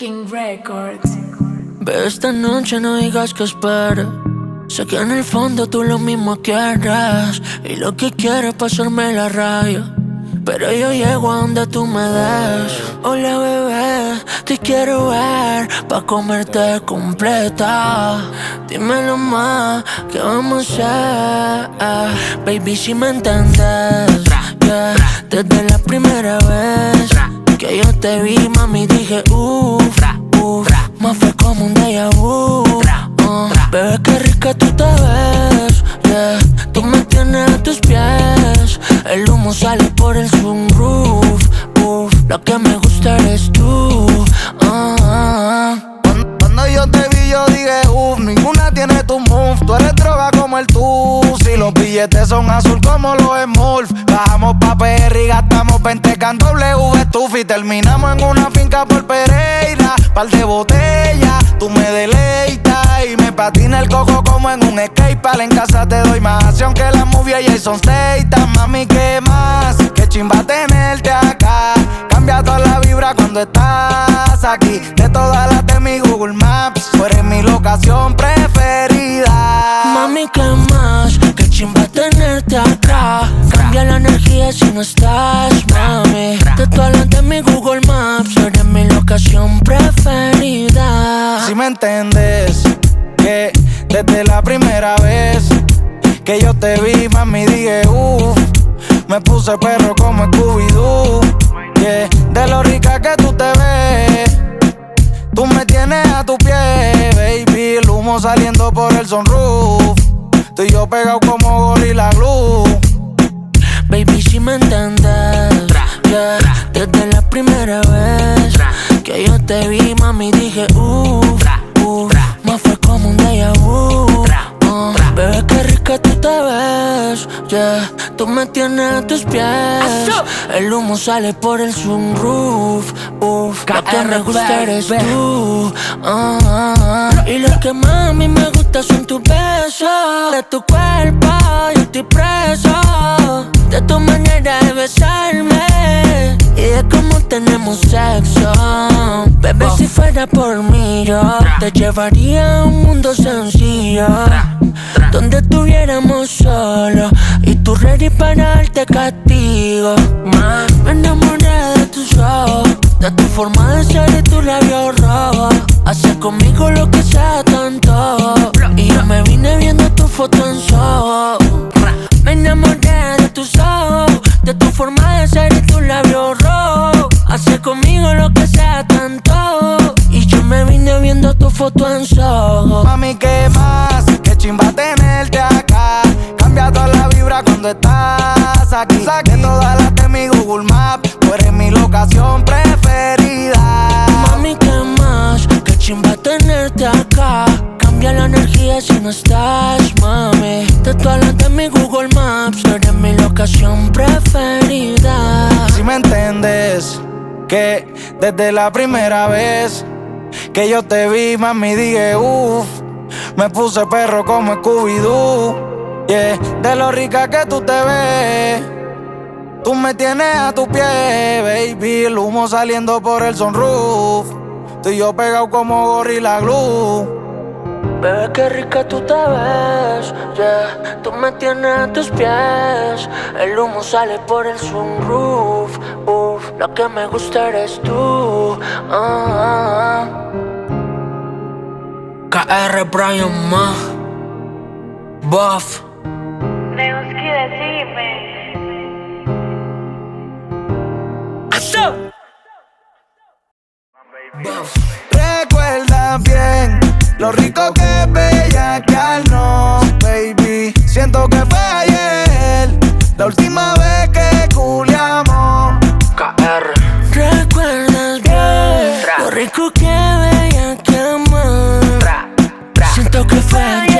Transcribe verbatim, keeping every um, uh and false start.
King Records. Ve, esta noche no digas que espera. Sé que en el fondo tú lo mismo quieres y lo que quieres es pasarme la raya, pero yo llego a donde tú me des. Hola bebé, te quiero ver pa' comerte completa. Dímelo más, ¿qué vamos a hacer? Baby, si me entiendes, yeah. Desde la primera vez que yo te vi, mami, dije uff, uff. Más fue como un déjà vu. uh, Bebé, qué rica tú te ves, yeah. Tú me tienes a tus pies. El humo sale por el sunroof, uff. Lo que me gusta eres tú, uh, uh. Cuando, cuando yo te vi yo dije uff, ninguna tiene tu move. Tú eres droga como el tú. Si los billetes son azul como los Smurf. Bajamos pa' P R y gastamos veinte can W Stuff. Y terminamos en una finca por Pereira. Par de botellas, tú me deleitas y me patina el coco como en un skatepark. En casa te doy más acción que la movie y Jason Statham. Mami, ¿qué más? Qué chimba tenerte acá. Cambia toda la vibra cuando estás aquí. De todas las de mi Google Maps, tú eres mi locación preferida. Mami, ¿qué más? Qué chimba tenerte acá. Cambia la energía si no estás, mami. De todas las de mi Google Maps, eres mi locación preferida. Si me entiendes, que desde la primera vez que yo te vi, mami, dije uff. Me puse perro como Scooby-Doo, yeah. De lo rica que tú te ves, tú me tienes a tu pie, baby. El humo saliendo por el sunroof, tú y yo pegados como Gorilla Glue. Baby, si me entiendes, yeah. Desde la primera vez que yo te vi, mami, dije uff, uff. Más fue como un déjà vu. uh. Bebé, qué rica tú te ves, yeah. Tú me tienes a tus pies. El humo sale por el sunroof, uff. Lo que me gusta eres tú, uh, uh, uh. Y lo que más a mí me gusta son tus besos. De tu cuerpo yo estoy preso, de tu manera de besarme y de cómo tenemos sexo. Bebé, si fuera por mí yo te llevaría a un mundo sencillo, donde estuviéramos solos y tú ready para darte castigo. Me enamoré de tus ojos, de tu forma de ser y tu labio rojo. Hace conmigo lo que sea tanto, y yo me vine viendo tu foto en Soho. Me enamoré de tus ojos, de tu forma de ser y tu labio rojo. Hace conmigo lo que sea tanto, y yo me vine viendo tu foto en Soho. Mami, ¿qué más? Qué chimba tenerte acá. Cambia toda la vibra cuando estás aquí. De todas las de mi Google Maps, tú eres mi locación preferida. Mami, ¿qué más? Qué chimba tenerte acá. Cambia la energía si no estás, mami. De todas las de mi Google Maps, eres mi locación preferida. Si me entiendes, que desde la primera vez que yo te vi, mami, dije uff. Me puse perro como Scooby-Doo, yeah. De lo rica que tú te ves, tú me tienes a tu pie, baby. El humo saliendo por el sunroof, tú y yo pegados como Gorilla Glue. Bebé, qué rica tú te ves, yeah. Tú me tienes a tus pies. El humo sale por el sunroof, uff. Lo que me gusta eres tú, uh, uh, uh. K R Brian Ma Buff. Neuski, decime. Buff. Recuerda bien lo rico que es bellaquearnos, baby. Siento que fue ayer la última vez que culiamos. K R. ¿Recuerdas bien lo rico que bellaqueamos? Siento que fue ayer